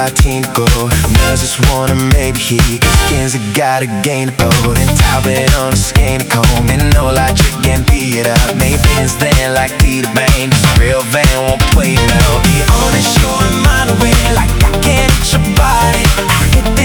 team to go. Nós just wanna maybe he skins got a gain to go. En touwen on een skene kom. En no like chicken beat it up. Maybe it's then like Peter Bane. This real van won't play now. Be honest, you're mine away. Like I can't hit your body. I hit